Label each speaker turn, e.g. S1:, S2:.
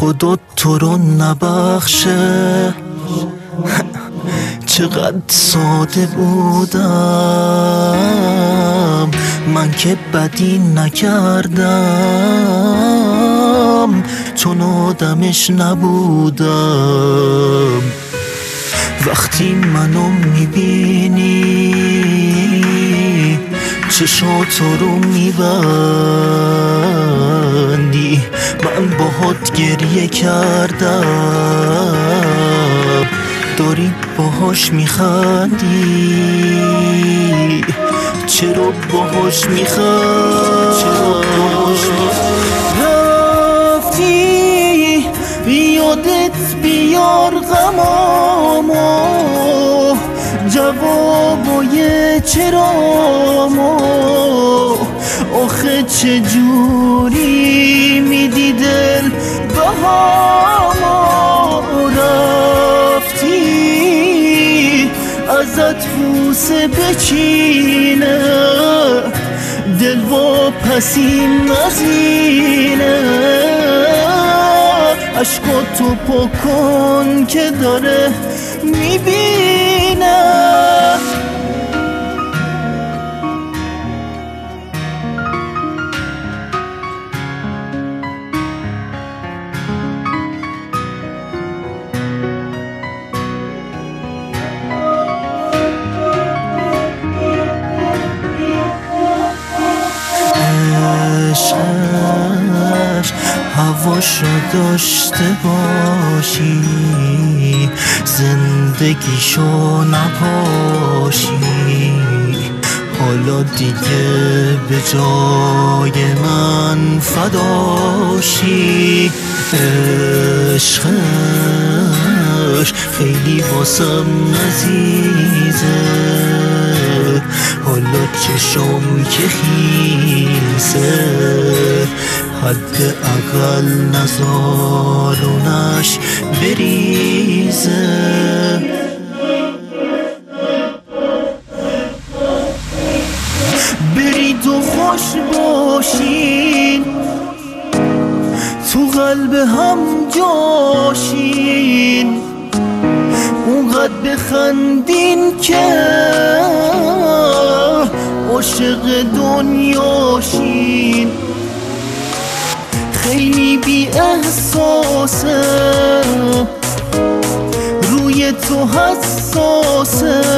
S1: خدا تو رو نبخشه چقدر ساده بودم من که بدی نکردم چون آدمش نبودم. وقتی منو میبینی چشاتو رو میبندی من باهات گریه کردم داری باهاش میخندی چرا باهاش میخندی؟ رفتی یادت بیار غمامو جوابای چرامو آخه چجوری میدی دل بهامو رفتی ازت بوسه بچینه دل با پسی نزینه عشقاتو پاکن که داره میبینه. عشقش هواش رو داشته باشی زندگیشو نپاشی حالا دیگه به جای من فداشی. عشقش خیلی واسم عزیزه حالا چشم که خیسه حد اقل نزارونش بریزه. برید و خوش باشین تو قلب هم جاشین اونقدر بخندین که عاشق دنیاشین. خیلی بی احساسه روی تو حساسه